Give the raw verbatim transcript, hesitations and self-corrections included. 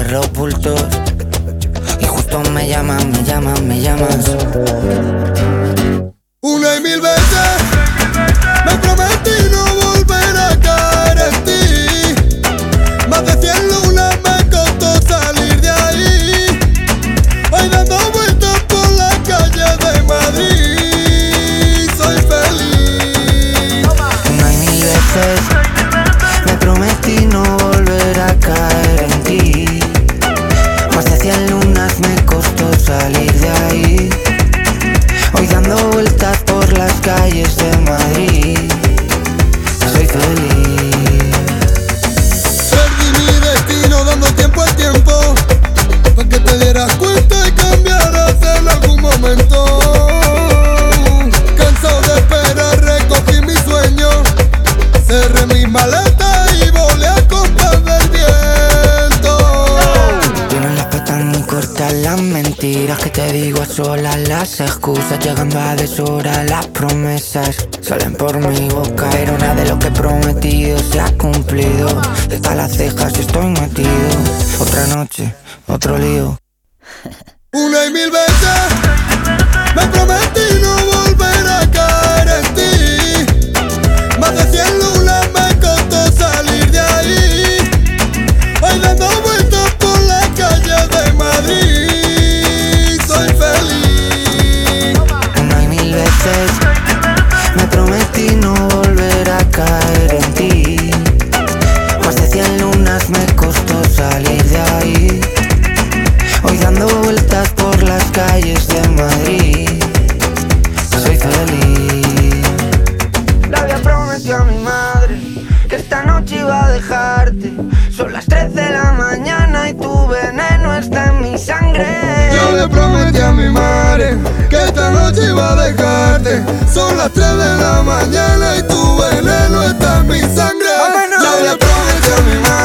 coger los bultos. Y justo me llamas, me llamas, me llamas. Una y mil veces me prometí no volver a caer en ti. Más de cien lunas me costó salir de ahí. Hoy dando vueltas por las calles de Madrid, soy feliz. Una y mil veces me prometí no volver a caer en ti. Más de cien lunas me costó salir de ahí. Hoy dando vueltas por las calles de Madrid, soy feliz. Perdí mi destino dando tiempo al tiempo, para que te dieras cuenta y cambiaras en algún momento. Cansado de esperar, recogí mi sueño, cerré mis maletas y volé a compás del viento. Tienen las patas ni cortas las mentiras que te digo a solas, las excusas llegando a deshora, las promesas salen por mi boca, pero nada de lo que he prometido se ha cumplido. Desde las cejas estoy metido. Otra noche, otro lío. Una y mil veces me prometí no volver a caer en ti. Más de cien lunas me costó salir de ahí. Hoy dando vueltas por las calles de Madrid, soy feliz. Una y mil veces me prometí no volver a caer en ti. Más de cien lunas me costó salir de ahí. Hoy dando vueltas por las calles de Madrid, soy feliz. Le había prometido a mi madre que esta noche iba a dejarte. Son las tres de la mañana y tu veneno está en mi sangre. Yo le prometí a mi madre que esta noche iba a dejarte. Son las tres de la mañana y tu veneno está en mi sangre. Yo le prometí a mi madre